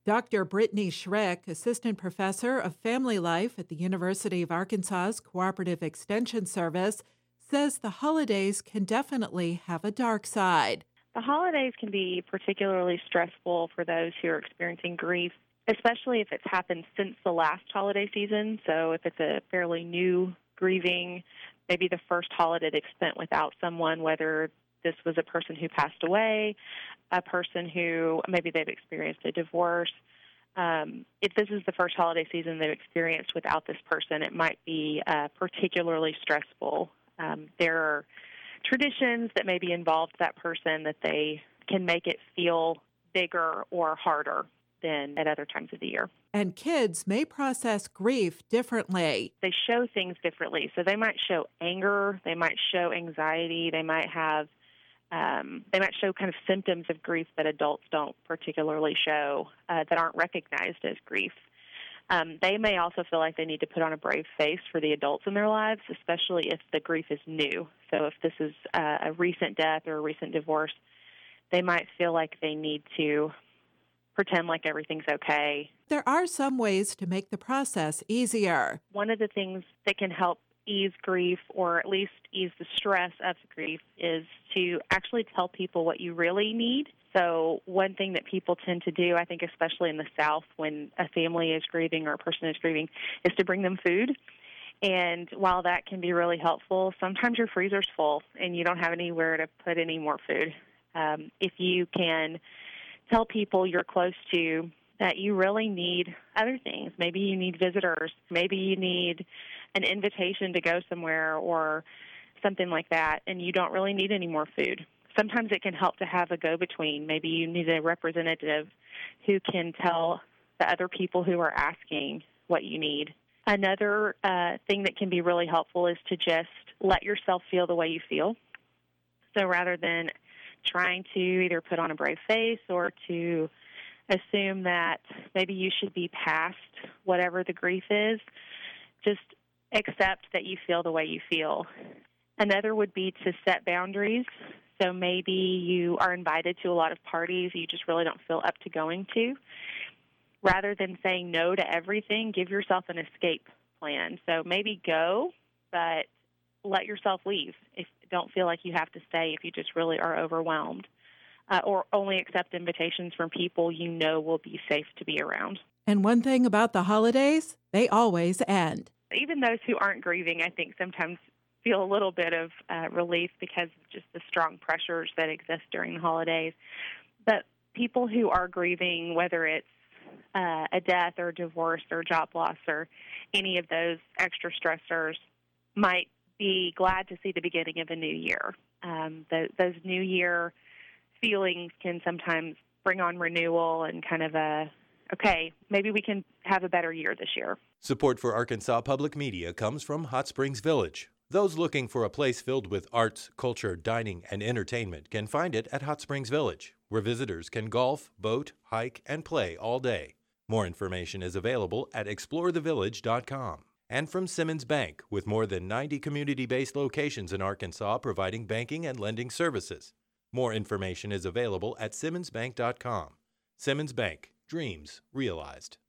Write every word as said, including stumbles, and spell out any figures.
Doctor Brittany Schreck, Assistant Professor of Family Life at the University of Arkansas's Cooperative Extension Service, says the holidays can definitely have a dark side. The holidays can be particularly stressful for those who are experiencing grief, especially if it's happened since the last holiday season. So if it's a fairly new grieving, maybe the first holiday they've spent without someone, whether this was a person who passed away, a person who maybe they've experienced a divorce. Um, if this is the first holiday season they've experienced without this person, it might be uh, particularly stressful. Um, there are traditions that maybe involved that person that they can make it feel bigger or harder than at other times of the year. And kids may process grief differently. They show things differently. So they might show anger, they might show anxiety, they might have, um, they might show kind of symptoms of grief that adults don't particularly show, uh, that aren't recognized as grief. Um, they may also feel like they need to put on a brave face for the adults in their lives, especially if the grief is new. So if this is uh, a recent death or a recent divorce, they might feel like they need to pretend like everything's okay. There are some ways to make the process easier. One of the things that can help ease grief, or at least ease the stress of grief, is to actually tell people what you really need. So one thing that people tend to do, I think especially in the South, when a family is grieving or a person is grieving, is to bring them food. And while that can be really helpful, sometimes your freezer's full and you don't have anywhere to put any more food. Um, if you can tell people you're close to that you really need other things. Maybe you need visitors. Maybe you need an invitation to go somewhere or something like that, and you don't really need any more food. Sometimes it can help to have a go-between. Maybe you need a representative who can tell the other people who are asking what you need. Another uh, thing that can be really helpful is to just let yourself feel the way you feel. So rather than trying to either put on a brave face or to assume that maybe you should be past whatever the grief is, just accept that you feel the way you feel. Another would be to set boundaries. So maybe you are invited to a lot of parties you just really don't feel up to going to. Rather than saying no to everything, give yourself an escape plan. So maybe go, but let yourself leave. If don't feel like you have to stay if you just really are overwhelmed. Uh, or only accept invitations from people you know will be safe to be around. And one thing about the holidays, they always end. Even those who aren't grieving, I think, sometimes feel a little bit of uh, relief because of just the strong pressures that exist during the holidays. But people who are grieving, whether it's uh, a death or divorce or job loss or any of those extra stressors, might be glad to see the beginning of a new year. Um, the, those new year feelings can sometimes bring on renewal and kind of a, okay, maybe we can have a better year this year. Support for Arkansas Public Media comes from Hot Springs Village. Those looking for a place filled with arts, culture, dining, and entertainment can find it at Hot Springs Village, where visitors can golf, boat, hike, and play all day. More information is available at explore the village dot com. And from Simmons Bank, with more than ninety community-based locations in Arkansas providing banking and lending services. More information is available at simmons bank dot com. Simmons Bank, dreams realized.